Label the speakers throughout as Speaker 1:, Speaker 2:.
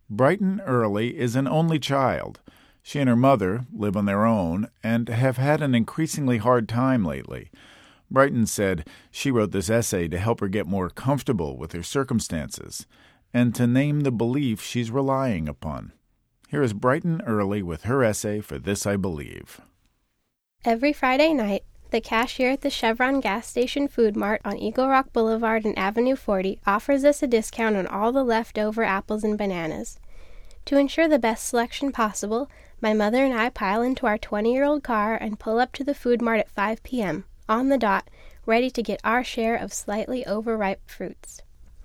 Speaker 1: Brighton Early is an only child. She and her mother live on their own and have had an increasingly hard time lately. Brighton said she wrote this essay to help her get more comfortable with her circumstances and to name the belief she's relying upon. Here is Brighton Early with her essay for This I Believe.
Speaker 2: Every Friday night, the cashier at the Chevron gas station Food Mart on Eagle Rock Boulevard and Avenue 40 offers us a discount on all the leftover apples and bananas. To ensure the best selection possible, my mother and I pile into our 20-year-old car and pull up to the Food Mart at 5 p.m., on the dot, ready to get our share of slightly overripe fruits.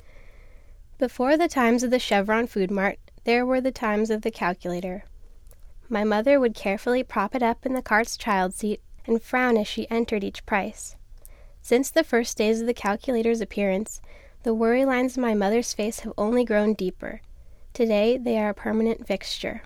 Speaker 2: Before the times of the Chevron Food Mart, there were the times of the calculator. My mother would carefully prop it up in the cart's child seat and frown as she entered each price. Since the first days of the calculator's appearance, the worry lines on my mother's face have only grown deeper. Today, they are a permanent fixture.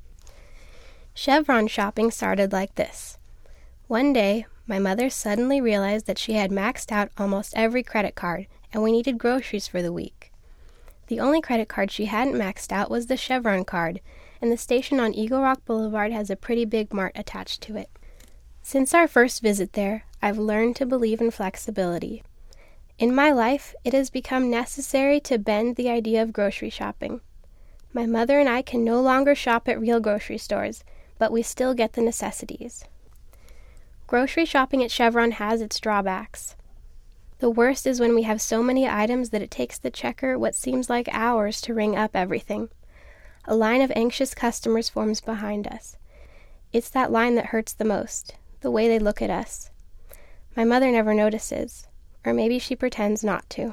Speaker 2: Chevron shopping started like this. One day, my mother suddenly realized that she had maxed out almost every credit card, and we needed groceries for the week. The only credit card she hadn't maxed out was the Chevron card, and the station on Eagle Rock Boulevard has a pretty big mart attached to it. Since our first visit there, I've learned to believe in flexibility. In my life, it has become necessary to bend the idea of grocery shopping. My mother and I can no longer shop at real grocery stores, but we still get the necessities. Grocery shopping at Chevron has its drawbacks. The worst is when we have so many items that it takes the checker what seems like hours to ring up everything. A line of anxious customers forms behind us. It's that line that hurts the most, the way they look at us. My mother never notices, or maybe she pretends not to.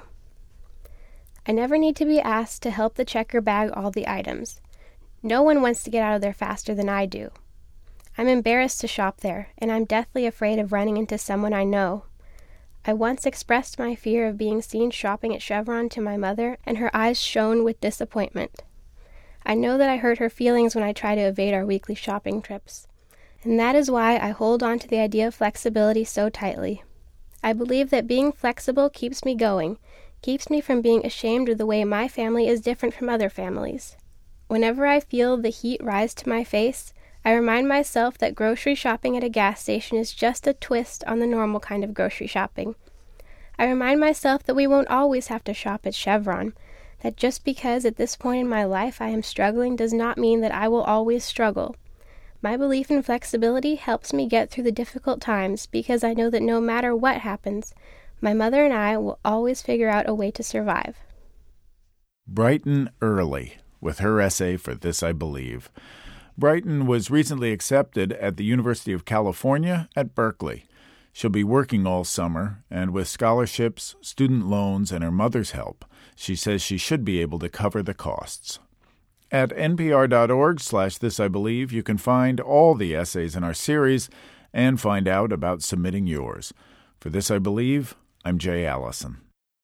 Speaker 2: I never need to be asked to help the checker bag all the items. No one wants to get out of there faster than I do. I'm embarrassed to shop there, and I'm deathly afraid of running into someone I know. I once expressed my fear of being seen shopping at Chevron to my mother, and her eyes shone with disappointment. I know that I hurt her feelings when I try to evade our weekly shopping trips. And that is why I hold on to the idea of flexibility so tightly. I believe that being flexible keeps me going, keeps me from being ashamed of the way my family is different from other families. Whenever I feel the heat rise to my face, I remind myself that grocery shopping at a gas station is just a twist on the normal kind of grocery shopping. I remind myself that we won't always have to shop at Chevron, that just because at this point in my life I am struggling does not mean that I will always struggle. My belief in flexibility helps me get through the difficult times because I know that no matter what happens, my mother and I will always figure out a way to survive.
Speaker 1: Brighton Early, with her essay for This I Believe. Brighton was recently accepted at the University of California at Berkeley. She'll be working all summer, and with scholarships, student loans, and her mother's help, she says she should be able to cover the costs. At npr.org/thisibelieve, you can find all the essays in our series and find out about submitting yours. For This I Believe, I'm Jay Allison.